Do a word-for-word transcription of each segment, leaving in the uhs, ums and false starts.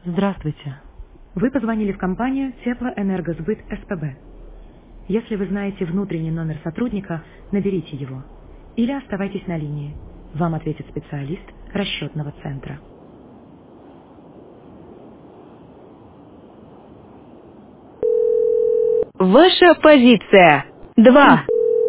Здравствуйте. Вы позвонили в компанию Теплоэнергосбыт СПБ. Если вы знаете внутренний номер сотрудника, наберите его. Или оставайтесь на линии. Вам ответит специалист расчетного центра. Ваша позиция. Два.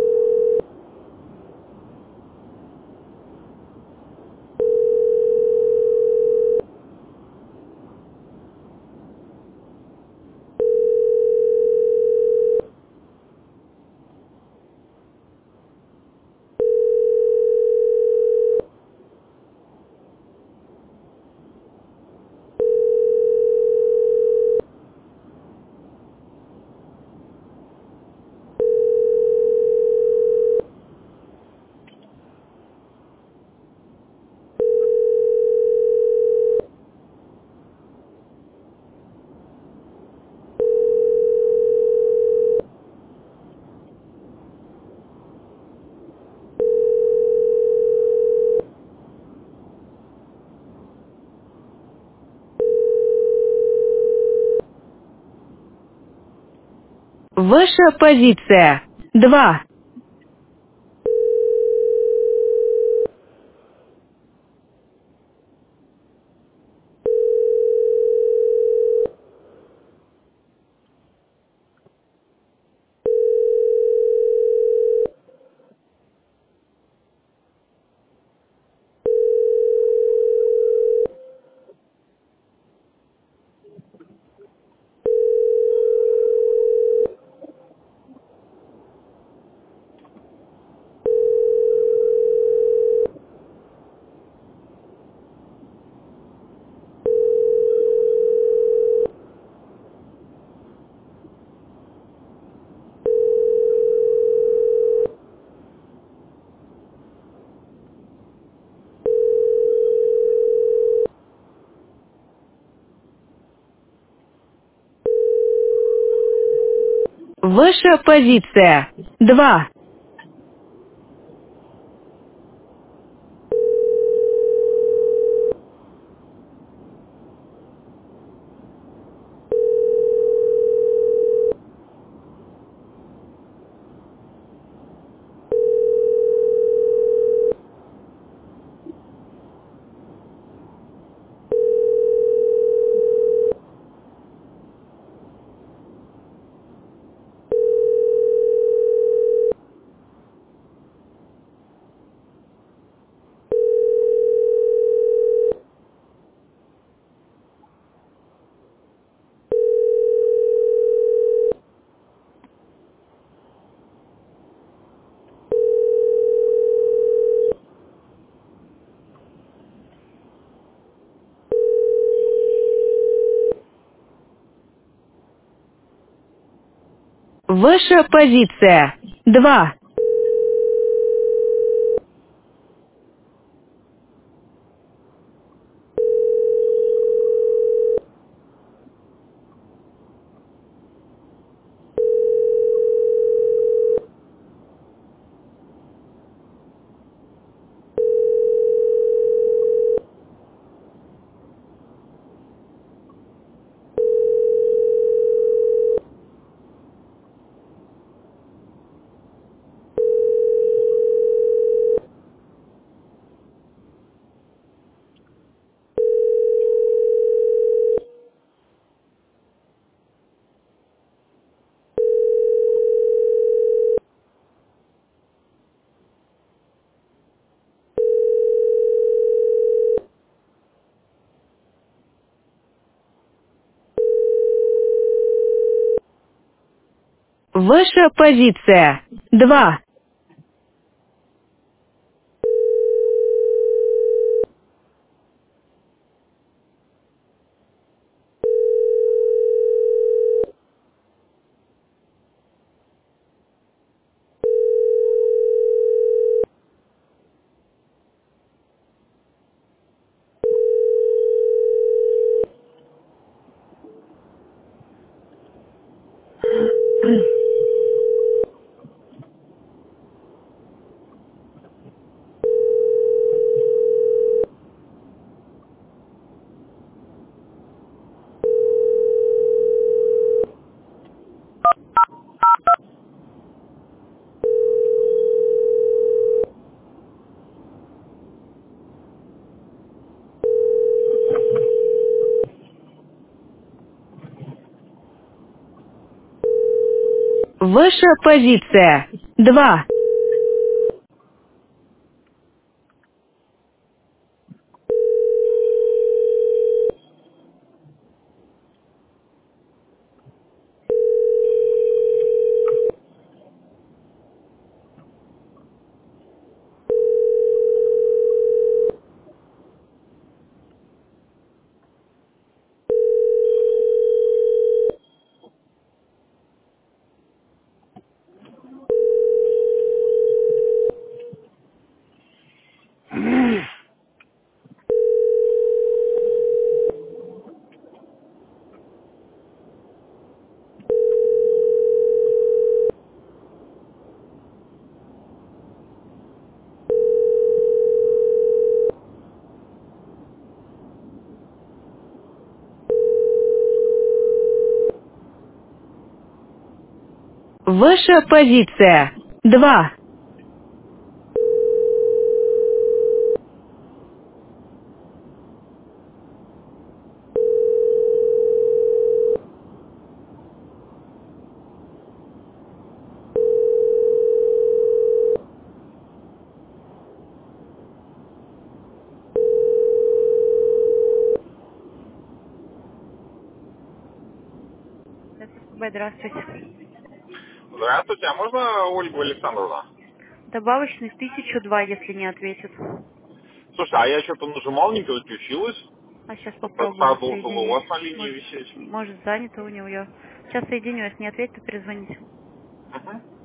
Ваша позиция. Два. Ваша позиция. Два. Ваша позиция. Два. Ваша позиция. Два. Ваша позиция. Два. Ваша позиция. Два. ССБ, здравствуйте. Здравствуйте, а можно Ольгу Александровна? Добавочный тысячу два, если не ответит. Слушай, а я что-то нажимал, не переключилась. А сейчас попробую Продолжила у соединить. вас на линии Может, висеть. может занято у него. Я сейчас соединю, если не ответит, то перезвоните. Мгм.